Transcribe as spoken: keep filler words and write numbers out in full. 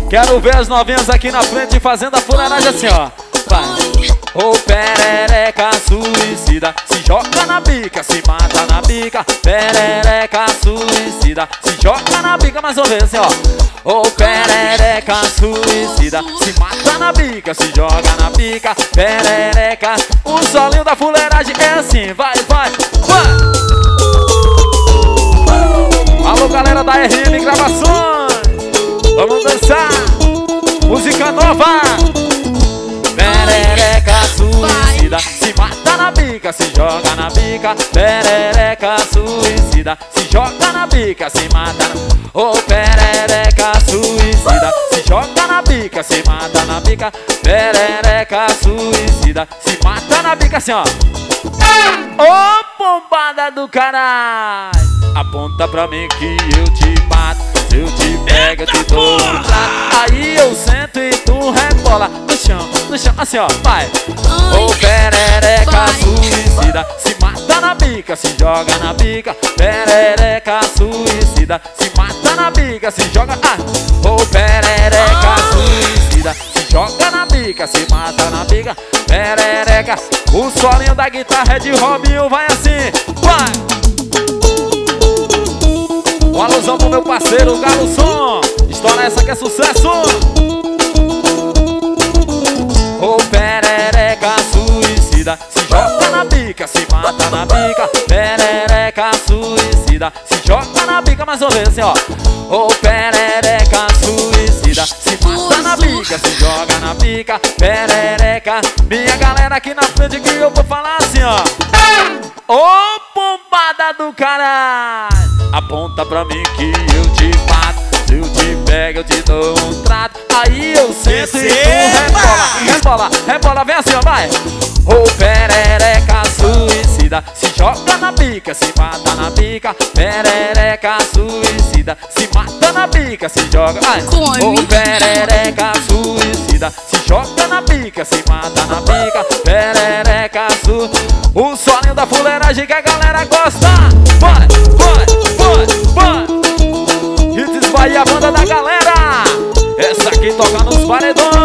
Quero ver as novinhas aqui na frente fazendo a fuleiragem assim, ó. Vai. Ô perereca suicida, se joga na bica, se mata na bica. Perereca suicida, se joga na bica, mais uma vez assim, ó. Ô perereca suicida, se mata na bica, se joga na bica. Perereca, o solinho da fuleiragem é assim, vai, vai, vai. Alô galera da R M Gravações, vamos dançar, música nova. Perereca suicida, se mata na bica, se joga na bica. Perereca suicida, se joga na bica, se mata na... Ô perereca suicida, se joga na bica, se mata na bica. Perereca suicida, se mata na bica assim, ó. Ô pombada do caralho, aponta pra mim que eu te mato. Se eu te pego, eu te dou um trato. Aí eu sento e tu rebola no chão, no chão, assim ó, vai. Ô perereca suicida, se mata na bica, se joga na bica. Perereca suicida, se mata na bica, se joga. Ah. Ô perereca suicida, se joga na bica, se mata na bica. Perereca, o solinho da guitarra é de Robinho, vai assim, vai. Um alusão pro meu parceiro Galo Som, estoura essa que é sucesso. Ô perereca suicida, se joga na bica, se mata na bica. Perereca suicida, se joga na bica, mais uma vez assim ó. Ô perereca suicida, se mata na bica, se joga na bica. Perereca, minha galera aqui na frente que eu vou falar assim ó. Ô pombada do caralho, aponta pra mim que eu te mato. Se eu te pego, eu te dou um trato. Aí eu sento e tu rebola, rebola, rebola, vem assim ó, vai. Ô perereca suicida, se joga na bica, se mata na bica. Perereca suicida, se mata na bica, se joga. Ai. Ô perereca suicida, se joga na bica, se mata na bica. Perereca su... O solinho da fuleiragem que a galera gosta. Vai, vai, vai, vai. Hits Bahia, a banda da galera. Essa aqui toca nos paredões.